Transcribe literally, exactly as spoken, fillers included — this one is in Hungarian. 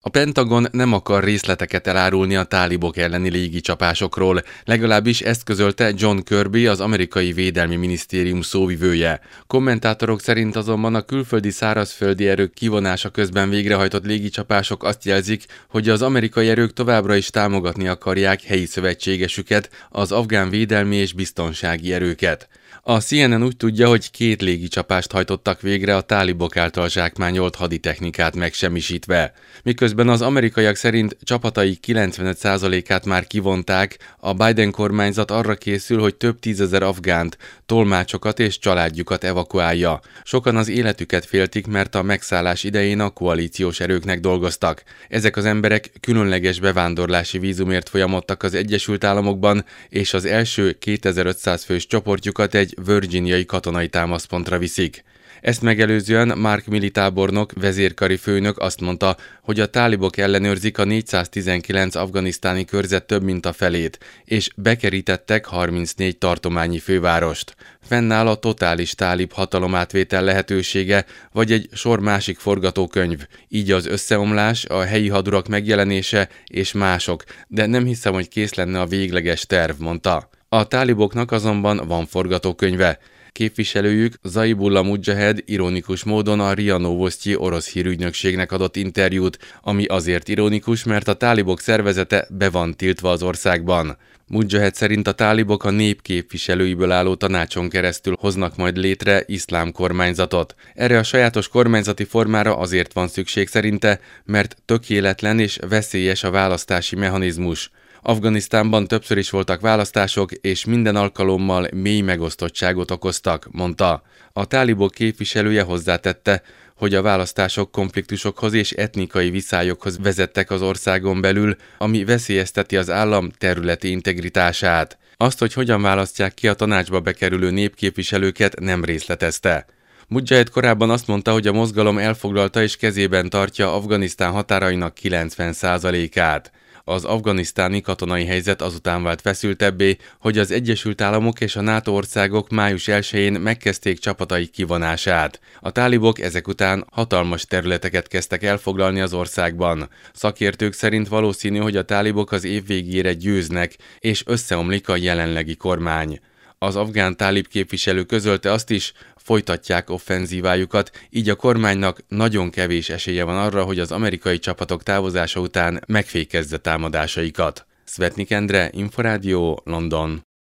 A Pentagon nem akar részleteket elárulni a tálibok elleni légicsapásokról, legalábbis ezt közölte John Kirby, az amerikai Védelmi Minisztérium szóvivője. Kommentátorok szerint azonban a külföldi szárazföldi erők kivonása közben végrehajtott légicsapások azt jelzik, hogy az amerikai erők továbbra is támogatni akarják helyi szövetségesüket, az afgán védelmi és biztonsági erőket. A C N N úgy tudja, hogy két légicsapást hajtottak végre a tálibok által zsákmányolt haditechnikát megsemmisítve. Miközben az amerikaiak szerint csapataik kilencvenöt százalékát már kivonták, a Biden kormányzat arra készül, hogy több tízezer afgánt, tolmácsokat és családjukat evakuálja. Sokan az életüket féltik, mert a megszállás idején a koalíciós erőknek dolgoztak. Ezek az emberek különleges bevándorlási vízumért folyamodtak az Egyesült Államokban, és az első kétezer-ötszáz fős csoportjukat egy virginiai katonai támaszpontra viszik. Ezt megelőzően Mark Milley tábornok, vezérkari főnök azt mondta, hogy a tálibok ellenőrzik a négyszáztizenkilenc afganisztáni körzet több mint a felét, és bekerítettek harmincnégy tartományi fővárost. Fennáll a totális tálib hatalomátvétel lehetősége, vagy egy sor másik forgatókönyv, így az összeomlás, a helyi hadurak megjelenése és mások, de nem hiszem, hogy kész lenne a végleges terv, mondta. A táliboknak azonban van forgatókönyve. Képviselőjük, Zabihullah Mujahid ironikus módon a RIA Novosti orosz hírügynökségnek adott interjút, ami azért ironikus, mert a tálibok szervezete be van tiltva az országban. Mujahid szerint a tálibok a nép képviselőiből álló tanácson keresztül hoznak majd létre iszlám kormányzatot. Erre a sajátos kormányzati formára azért van szükség szerinte, mert tökéletlen és veszélyes a választási mechanizmus. Afganisztánban többször is voltak választások, és minden alkalommal mély megosztottságot okoztak, mondta. A tálibok képviselője hozzátette, hogy a választások konfliktusokhoz és etnikai viszályokhoz vezettek az országon belül, ami veszélyezteti az állam területi integritását. Azt, hogy hogyan választják ki a tanácsba bekerülő népképviselőket, nem részletezte. Mujahid korábban azt mondta, hogy a mozgalom elfoglalta és kezében tartja Afganisztán határainak kilencven százalékát. Az afganisztáni katonai helyzet azután vált feszültebbé, hogy az Egyesült Államok és a NATO országok május elsején megkezdték csapataik kivonását. A tálibok ezek után hatalmas területeket kezdtek elfoglalni az országban. Szakértők szerint valószínű, hogy a tálibok az év végére győznek, és összeomlik a jelenlegi kormány. Az afgán tálib képviselő közölte azt is, folytatják offenzívájukat, így a kormánynak nagyon kevés esélye van arra, hogy az amerikai csapatok távozása után megfékezze támadásaikat. Szvetnik Endre, Inforádió, London.